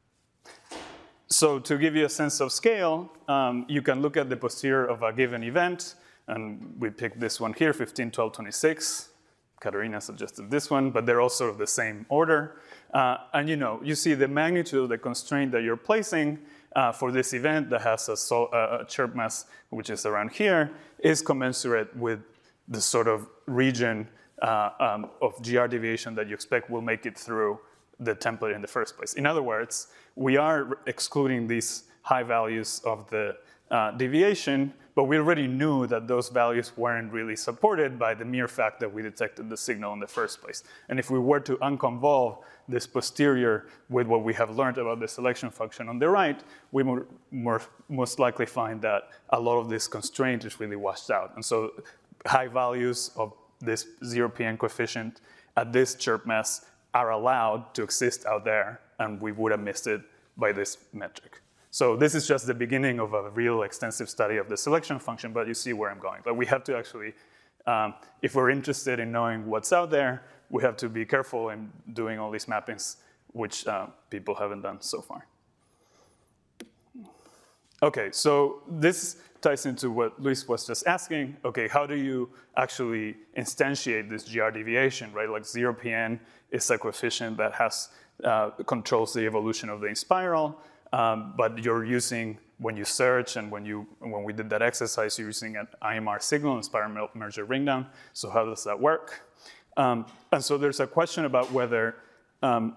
So to give you a sense of scale, um, you can look at the posterior of a given event. And we picked this one here, fifteen, twelve, twenty-six. Katerina suggested this one, but they're also of the same order. Uh, and you know, you see the magnitude of the constraint that you're placing uh, for this event that has a, so, uh, a chirp mass, which is around here, is commensurate with the sort of region uh, um, of G R deviation that you expect will make it through the template in the first place. In other words, we are excluding these high values of the uh, deviation, but we already knew that those values weren't really supported by the mere fact that we detected the signal in the first place. And if we were to unconvolve this posterior with what we have learned about the selection function on the right, we would more, most likely find that a lot of this constraint is really washed out. And so high values of this zero P N coefficient at this chirp mass are allowed to exist out there, and we would have missed it by this metric. So this is just the beginning of a real extensive study of the selection function, but you see where I'm going. But we have to actually, um, if we're interested in knowing what's out there, we have to be careful in doing all these mappings, which uh, people haven't done so far. Okay, so this ties into what Luis was just asking. Okay, how do you actually instantiate this G R deviation, right? Like zero P N is a coefficient that has uh, controls the evolution of the spiral, um, but you're using, when you search and when you when we did that exercise, you're using an I M R signal, inspiral merger ringdown. So how does that work? Um, and so there's a question about whether um,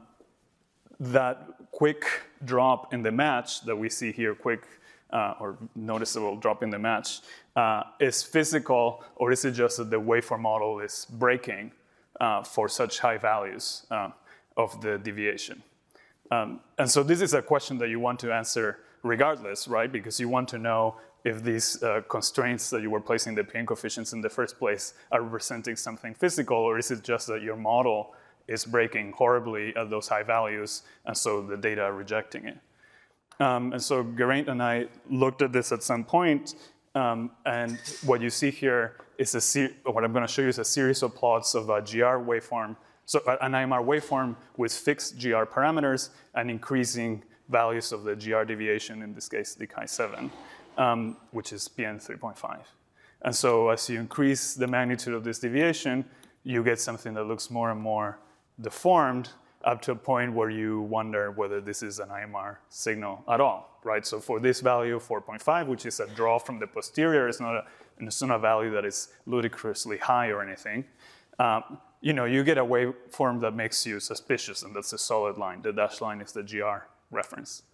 that quick drop in the match that we see here, quick uh, or noticeable drop in the match, uh, is physical, or is it just that the waveform model is breaking uh, for such high values uh, of the deviation? Um, and so this is a question that you want to answer regardless, right? Because you want to know if these uh, constraints that you were placing the P N coefficients in the first place are representing something physical, or is it just that your model is breaking horribly at those high values, and so the data are rejecting it. Um, and so Geraint and I looked at this at some point, um, and what you see here is a ser- what I'm going to show you is a series of plots of a G R waveform, so an I M R waveform with fixed G R parameters and increasing values of the G R deviation, in this case, the chi seven, um, which is P N three point five. And so as you increase the magnitude of this deviation, you get something that looks more and more deformed, up to a point where you wonder whether this is an I M R signal at all, right? So for this value, four point five, which is a draw from the posterior, it's not a, it's not a value that is ludicrously high or anything. Um, you know, you get a waveform that makes you suspicious, and that's a solid line. The dashed line is the G R reference.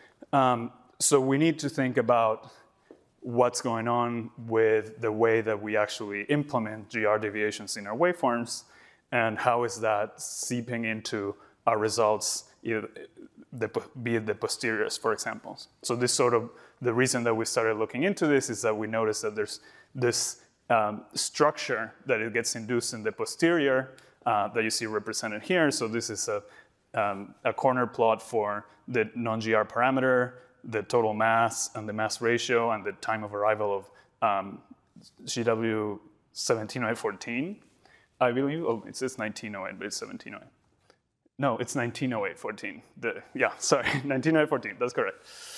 Um, so we need to think about what's going on with the way that we actually implement G R deviations in our waveforms, and how is that seeping into our results, either the, be it the posteriors, for example. So this sort of, the reason that we started looking into this is that we noticed that there's this um, structure that it gets induced in the posterior uh, that you see represented here. So this is a, um, a corner plot for the non-G R parameter, the total mass and the mass ratio, and the time of arrival of um, G W seventeen oh eight fourteen. I believe, oh, it says nineteen oh eight, but it's seventeen oh eight. No, it's nineteen oh eight fourteen. The, yeah, sorry, nineteen oh eight fourteen, that's correct.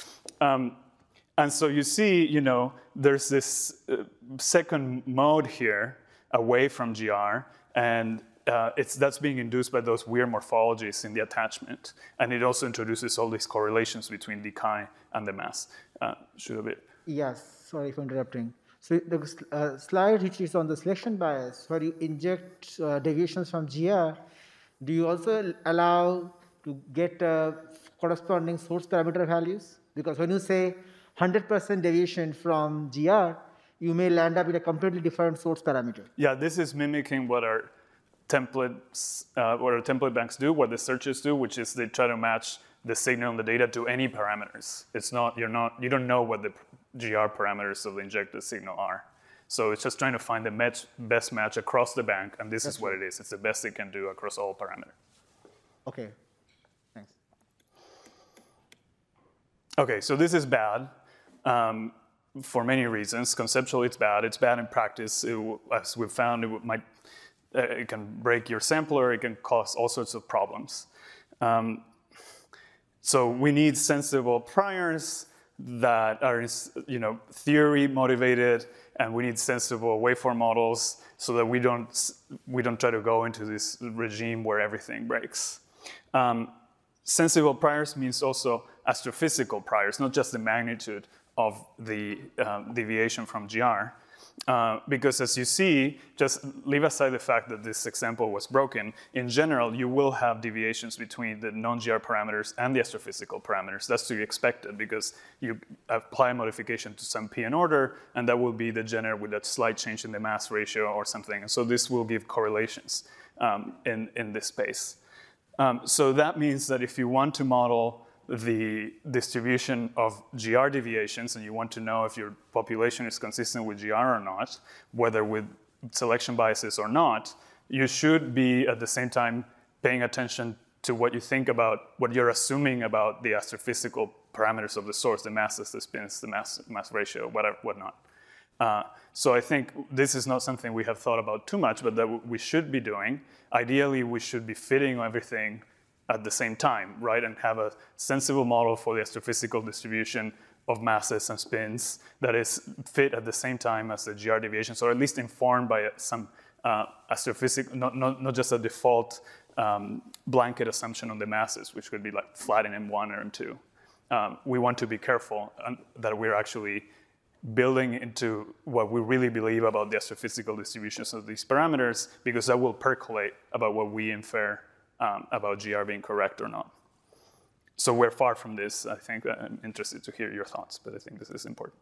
Um, and so you see, you know, there's this uh, second mode here away from G R, and uh, it's, that's being induced by those weird morphologies in the attachment. And it also introduces all these correlations between the chi and the mass. Uh, should a bit. Yes, sorry for interrupting. So the uh, slide which is on the selection bias, where you inject uh, deviations from G R, do you also allow to get uh, corresponding source parameter values? Because when you say one hundred percent deviation from G R, you may land up with a completely different source parameter. Yeah, this is mimicking what our templates, uh, what our template banks do, what the searches do, which is they try to match the signal and the data to any parameters. It's not, you're not, you don't know what the G R parameters of the injected signal are. So it's just trying to find the match, best match across the bank, and this That's is what right. it is. It's the best it can do across all parameters. Okay, thanks. Okay, so this is bad um, for many reasons. Conceptually, it's bad. It's bad in practice. It, as we've found, it might uh, it can break your sampler. It can cause all sorts of problems. Um, so we need sensible priors that are, you know, theory motivated, and we need sensible waveform models so that we don't we don't try to go into this regime where everything breaks. Um, sensible priors means also astrophysical priors, not just the magnitude of the um, deviation from G R. Uh, because as you see, just leave aside the fact that this example was broken, in general, you will have deviations between the non-G R parameters and the astrophysical parameters. That's to be expected because you apply a modification to some P N order, and that will be degenerate with a slight change in the mass ratio or something. And so this will give correlations um, in, in this space. Um, so that means that if you want to model the distribution of G R deviations, and you want to know if your population is consistent with G R or not, whether with selection biases or not, you should be at the same time paying attention to what you think about, what you're assuming about the astrophysical parameters of the source, the masses, the spins, the mass, mass ratio, whatever, whatnot. Uh, so I think this is not something we have thought about too much, but that we should be doing. Ideally, we should be fitting everything at the same time, right, and have a sensible model for the astrophysical distribution of masses and spins that is fit at the same time as the G R deviations, or at least informed by some uh, astrophysics, not, not, not just a default um, blanket assumption on the masses, which could be like flat in M one or M two. Um, we want to be careful that we're actually building into what we really believe about the astrophysical distributions of these parameters, because that will percolate about what we infer um, about G R being correct or not. So we're far from this. I think I'm interested to hear your thoughts, but I think this is important.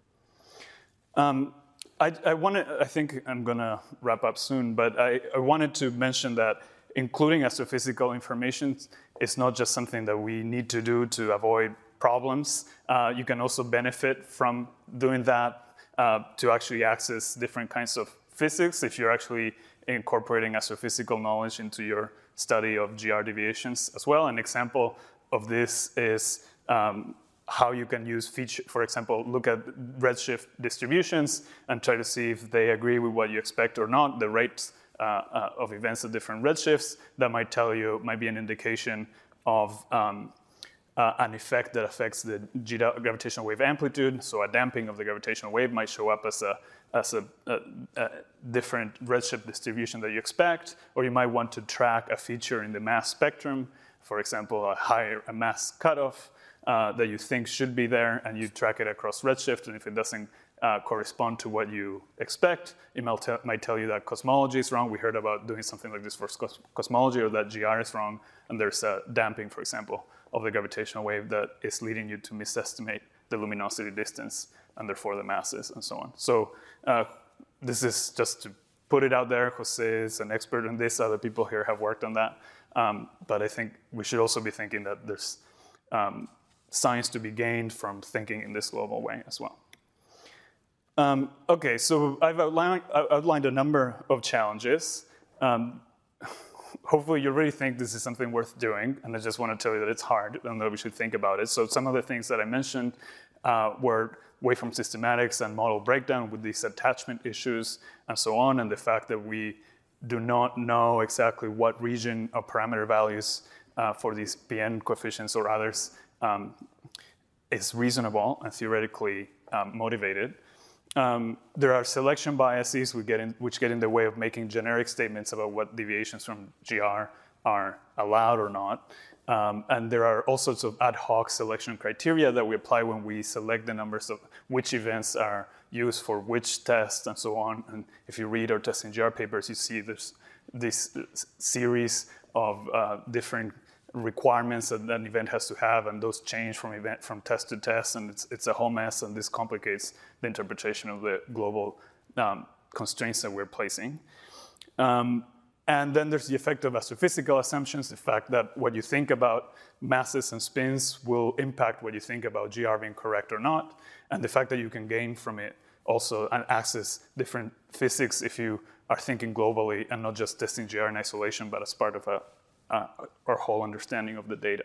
Um, I, I, wanted, I think I'm going to wrap up soon, but I, I wanted to mention that including astrophysical information is not just something that we need to do to avoid problems. Uh, you can also benefit from doing that uh, to actually access different kinds of physics if you're actually incorporating astrophysical knowledge into your study of G R deviations as well. An example of this is um, how you can use feature, for example, look at redshift distributions and try to see if they agree with what you expect or not, the rates uh, uh, of events at different redshifts. That might tell you, might be an indication of um, uh, an effect that affects the G gravitational wave amplitude. So a damping of the gravitational wave might show up as a, as a, a, a different redshift distribution that you expect, or you might want to track a feature in the mass spectrum, for example, a higher a mass cutoff uh, that you think should be there, and you track it across redshift, and if it doesn't uh, correspond to what you expect, it might, te might tell you that cosmology is wrong. We heard about doing something like this for cos cosmology, or that G R is wrong, and there's a damping, for example, of the gravitational wave that is leading you to misestimate the luminosity distance, and therefore the masses, and so on. So uh, this is just to put it out there. Jose is an expert on this. Other people here have worked on that. Um, but I think we should also be thinking that there's um, science to be gained from thinking in this global way as well. Um, okay, so I've outlined, outlined a number of challenges. Um, hopefully you really think this is something worth doing, and I just want to tell you that it's hard and that we should think about it. So some of the things that I mentioned uh, were waveform systematics and model breakdown with these attachment issues and so on, and the fact that we do not know exactly what region of parameter values uh, for these P N coefficients or others um, is reasonable and theoretically um, motivated. Um, there are selection biases we get in, which get in the way of making generic statements about what deviations from G R are allowed or not. Um, and there are all sorts of ad hoc selection criteria that we apply when we select the numbers of which events are used for which test and so on. And if you read our testing G R papers, you see there's this series of uh, different requirements that an event has to have, and those change from event from test to test, and it's, it's a whole mess, and this complicates the interpretation of the global um, constraints that we're placing. Um, And then there's the effect of astrophysical assumptions, the fact that what you think about masses and spins will impact what you think about G R being correct or not, and the fact that you can gain from it also and access different physics if you are thinking globally and not just testing G R in isolation, but as part of a, uh, our whole understanding of the data.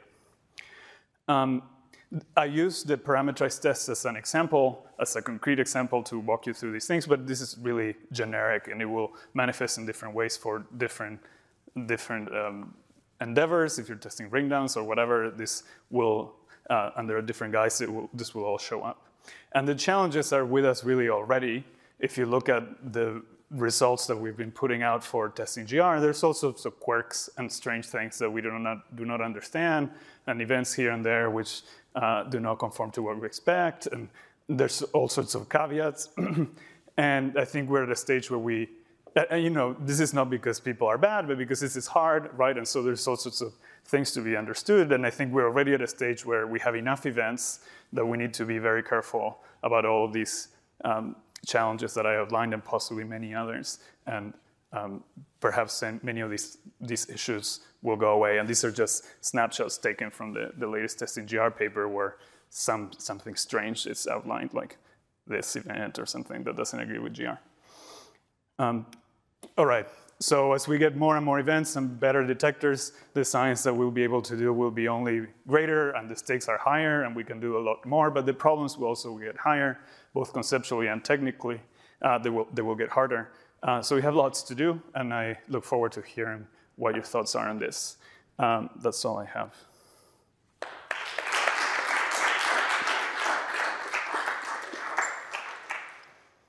Um, I use the parameterized tests as an example, as a concrete example to walk you through these things, but this is really generic and it will manifest in different ways for different, different um, endeavors. If you're testing ring downs or whatever, this will, uh, and there are different guys, it will, this will all show up. And the challenges are with us really already. If you look at the results that we've been putting out for testing G R, there's all sorts of quirks and strange things that we do not, do not understand, and events here and there which uh, do not conform to what we expect, and there's all sorts of caveats. And I think we're at a stage where we, and you know, this is not because people are bad, but because this is hard, right? And so there's all sorts of things to be understood, and I think we're already at a stage where we have enough events that we need to be very careful about all of these um, challenges that I outlined and possibly many others. And um, perhaps many of these, these issues will go away. And these are just snapshots taken from the, the latest testing G R paper where some, something strange is outlined, like this event or something that doesn't agree with G R. Um, all right, so as we get more and more events and better detectors, the science that we'll be able to do will be only greater and the stakes are higher and we can do a lot more, but the problems will also get higher, both conceptually and technically. Uh, they, will, they will get harder. Uh, so we have lots to do, and I look forward to hearing what your thoughts are on this. Um, that's all I have.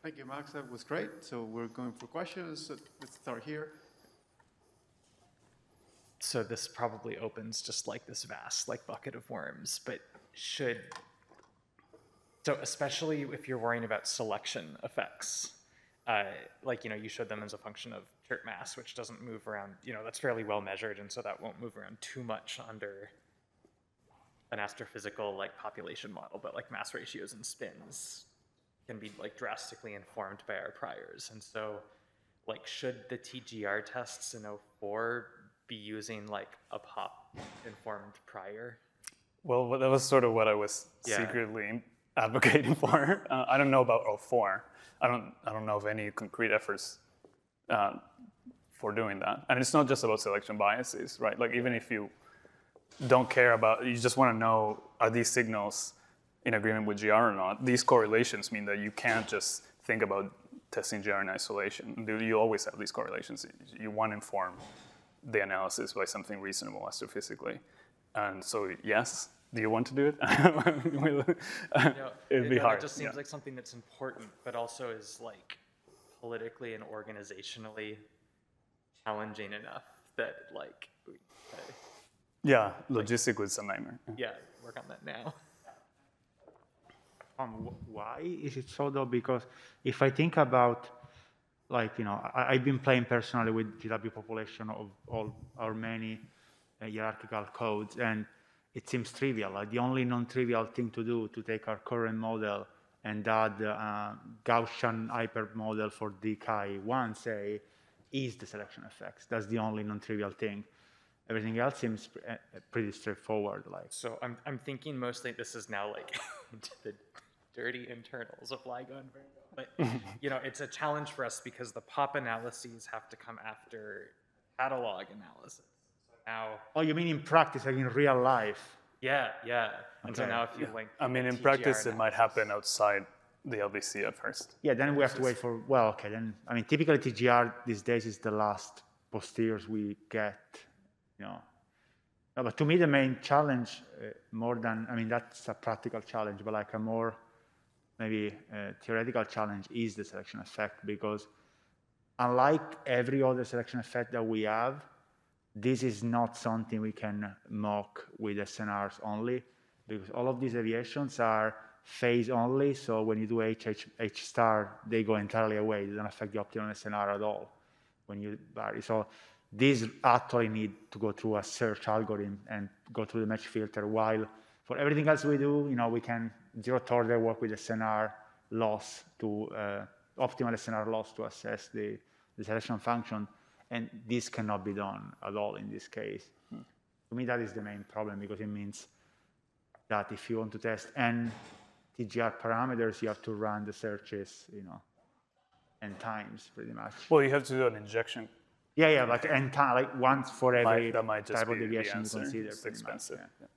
Thank you, Max. That was great. So we're going for questions. So let's start here. So this probably opens just like this vast like bucket of worms, but should, so especially if you're worrying about selection effects, uh, like, you know, you showed them as a function of chirp mass, which doesn't move around, you know, that's fairly well measured, and so that won't move around too much under an astrophysical like population model, but like mass ratios and spins can be like drastically informed by our priors. And so like, should the T G R tests in oh four be using like a pop informed prior? Well, that was sort of what I was Yeah. secretly advocating for. Uh, I don't know about oh four. I don't, I don't know of any concrete efforts uh, for doing that. And it's not just about selection biases, right? Like, even if you don't care about, you just want to know, are these signals in agreement with G R or not? These correlations mean that you can't just think about testing G R in isolation. You always have these correlations. You want to inform the analysis by something reasonable astrophysically. And so, yes, do you want to do it? We'll, uh, You know, it'd be it, hard. It just seems yeah. like something that's important, but also is like politically and organizationally challenging enough that like, we, uh, Yeah, logistically it's a nightmare. yeah, work on that now. Um, wh- why is it so though? Because if I think about, like, you know, I, I've been playing personally with G W population of all our many uh, hierarchical codes, and it seems trivial. Like, the only non-trivial thing to do to take our current model and add uh, Gaussian hyper model for D K I one, say, is the selection effects. That's the only non-trivial thing. Everything else seems pr- uh, pretty straightforward. Like, So I'm, I'm thinking mostly this is now like into the dirty internals of LIGO and Virgo. But, you know, it's a challenge for us because the pop analyses have to come after catalog analysis. So now, oh, you mean in practice, like in real life? yeah, yeah. And so Okay. now if you link, I mean, a in T G R practice, it might analysis- happen outside the L B C at first. Yeah, then we have to wait for, well, okay, then, I mean, typically T G R these days is the last posteriors we get, you know. No, but to me, the main challenge, uh, more than, I mean, that's a practical challenge, but like a more maybe uh, theoretical challenge is the selection effect, because unlike every other selection effect that we have, this is not something we can mock with S N Rs only, because all of these deviations are phase only. So when you do H, H, H star, they go entirely away. They don't affect the optimum S N R at all when you vary. So these actually need to go through a search algorithm and go through the match filter, while for everything else we do, you know, we can zeroth order work with S N R loss to uh, optimal S N R loss to assess the, the selection function. And this cannot be done at all in this case. Hmm. To me, that is the main problem, because it means that if you want to test n T G R parameters, you have to run the searches, you know, n times pretty much. Well, you have to do an injection. Yeah, yeah, like n time, like once for every Might, that might just type be of the deviation you answer. consider. It's pretty much, expensive. yeah.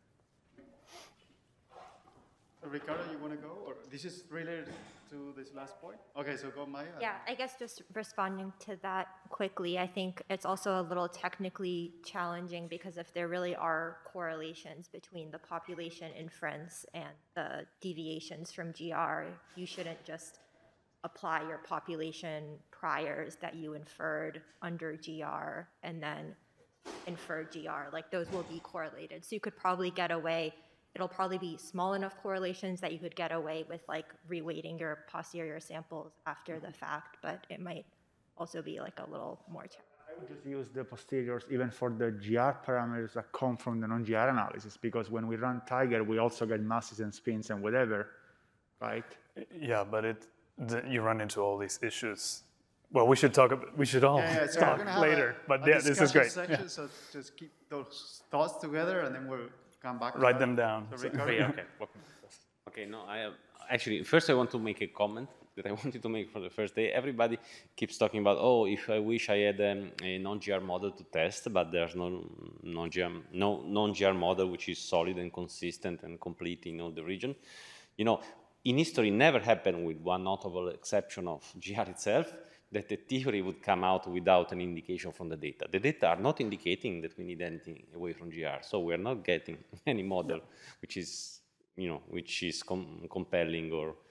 So Ricardo, you want to go? Or this is related to this last point? Okay, so go Maya. Yeah, I guess just responding to that quickly, I think it's also a little technically challenging, because if there really are correlations between the population inference and the deviations from G R, you shouldn't just apply your population priors that you inferred under G R and then infer G R. Like, those will be correlated. So you could probably get away, it'll probably be small enough correlations that you could get away with like reweighting your posterior samples after the fact, but it might also be like a little more challenging. I would just use the posteriors even for the G R parameters that come from the non-G R analysis, because when we run Tiger, we also get masses and spins and whatever, right? Yeah, but it the, you run into all these issues. Well, we should talk. About, we should all Yeah, yeah, so we're talk gonna have later. a, but a yeah, this is discussion great. Section, Yeah. So just keep those thoughts together, and then we'll come back. to Write that. them down. So So- Ricardo, Okay, okay. Welcome. Okay, no, I have, actually, first I want to make a comment that I wanted to make for the first day. Everybody keeps talking about, oh, if I wish I had um, a non-G R model to test, but there's no non-G R, no non-G R model which is solid and consistent and complete in all the region. You know, in history, never happened, with one notable exception of G R itself, that the theory would come out without an indication from the data. The data are not indicating that we need anything away from G R, so we're not getting any model which is, you know, which is com compelling or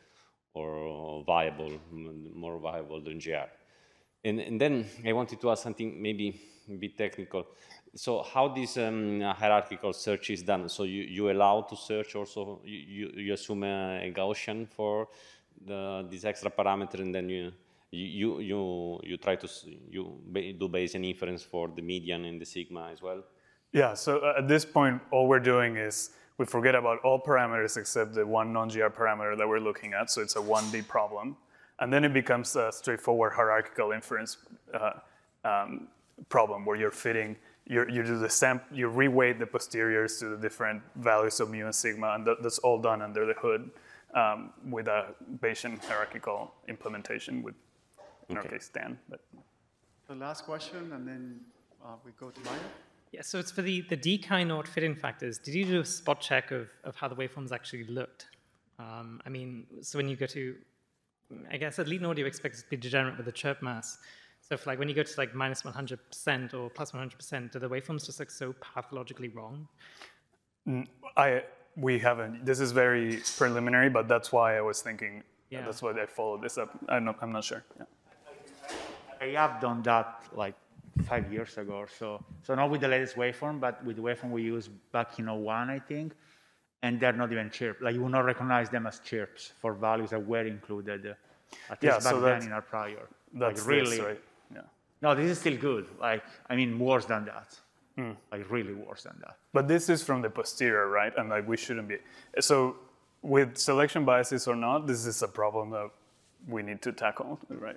or viable, more viable than G R. And, and then I wanted to ask something maybe a bit technical. So how this um, hierarchical search is done? So you, you allow to search also, you, you, you assume a, a Gaussian for the, this extra parameter, and then you, you, you, you try to you do Bayesian inference for the median and the sigma as well? Yeah, so uh, at this point, all we're doing is we forget about all parameters except the one non-G R parameter that we're looking at, so it's a one D problem. And then it becomes a straightforward hierarchical inference uh, um, problem where you're fitting, you're, you do the sam you reweight the posteriors to the different values of mu and sigma, and that, that's all done under the hood um, with a Bayesian hierarchical implementation with, in okay. our case, Dan. But. The last question, and then uh, we go to Maya. Yeah, so it's for the, the D chi-naught fitting factors. Did you do a spot check of, of how the waveforms actually looked? Um, I mean, so when you go to, I guess at least audio you expect it to be degenerate with the chirp mass. So if like when you go to like minus one hundred percent or plus one hundred percent, do the waveforms just look so pathologically wrong? I, we haven't, this is very preliminary, but that's why I was thinking, yeah. that's why I followed this up. I'm not, I'm not sure. Yeah. I have done that like five years ago or so. So not with the latest waveform, but with the waveform we used back in oh one, I think. And they're not even chirp. Like you will not recognize them as chirps for values that were included, uh, at yeah, least back so then in our prior. That's like really, this, right? Yeah. No, this is still good. Like, I mean, worse than that. Mm. Like really worse than that. But this is from the posterior, right? And like we shouldn't be. So with selection biases or not, this is a problem that we need to tackle, right?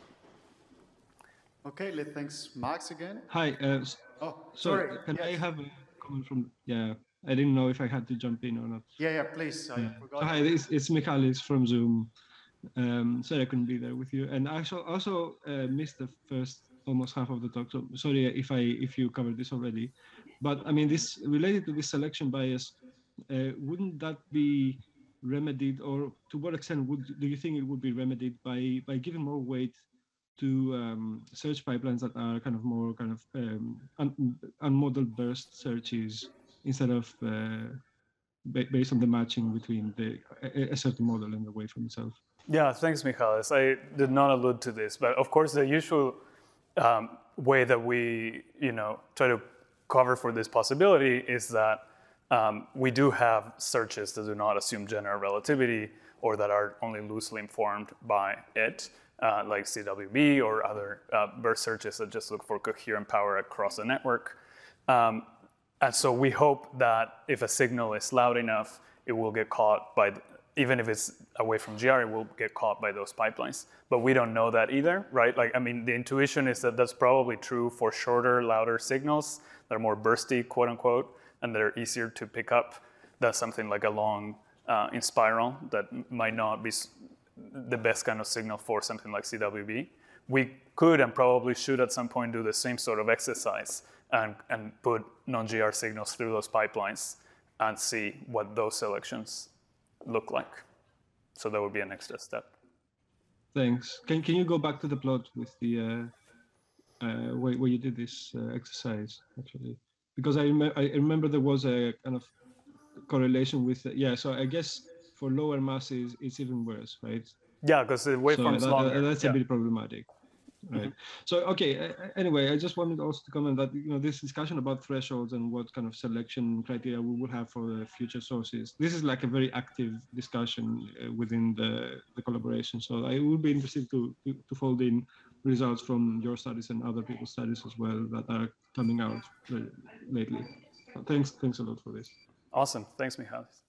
Okay, let's thanks Max again. Hi. Uh, oh, sorry. sorry. Can yes. I have a comment from? Yeah, I didn't know if I had to jump in or not. Yeah, yeah. Please. I yeah. forgot. So hi, this it's Michalis from Zoom. Um, sorry I couldn't be there with you, and I also also uh, missed the first almost half of the talk. So sorry if I if you covered this already, but I mean this related to this selection bias. Uh, wouldn't that be remedied, or to what extent would do you think it would be remedied by by giving more weight to um, search pipelines that are kind of more kind of um, un unmodeled burst searches instead of uh, ba based on the matching between the a, a certain model and the waveform itself? Yeah, thanks, Michalis. I did not allude to this, but of course the usual um, way that we, you know, try to cover for this possibility is that um, we do have searches that do not assume general relativity or that are only loosely informed by it. Uh, like C W B or other uh, burst searches that just look for coherent power across the network. Um, and so we hope that if a signal is loud enough, it will get caught by, the, even if it's away from G R, it will get caught by those pipelines. But we don't know that either, right? Like, I mean, the intuition is that that's probably true for shorter, louder signals that are more bursty, quote unquote, and that are easier to pick up than something like a long uh, in spiral that might not be the best kind of signal for something like C W B. We could and probably should at some point do the same sort of exercise and, and put non-G R signals through those pipelines and see what those selections look like. So that would be an extra step. Thanks. Can, can you go back to the plot with the, uh, uh, where, where you did this uh, exercise, actually? Because I, rem I remember there was a kind of correlation with, uh, yeah, so I guess for lower masses, it's even worse, right? Yeah, because the waveform is so that, longer. That's yeah. a bit problematic, right? Mm-hmm. So, okay, uh, anyway, I just wanted also to comment that, you know, this discussion about thresholds and what kind of selection criteria we will have for the future sources, this is like a very active discussion uh, within the, the collaboration. So I would be interested to, to, to fold in results from your studies and other people's studies as well that are coming out lately. So thanks, thanks a lot for this. Awesome. Thanks, Michalis.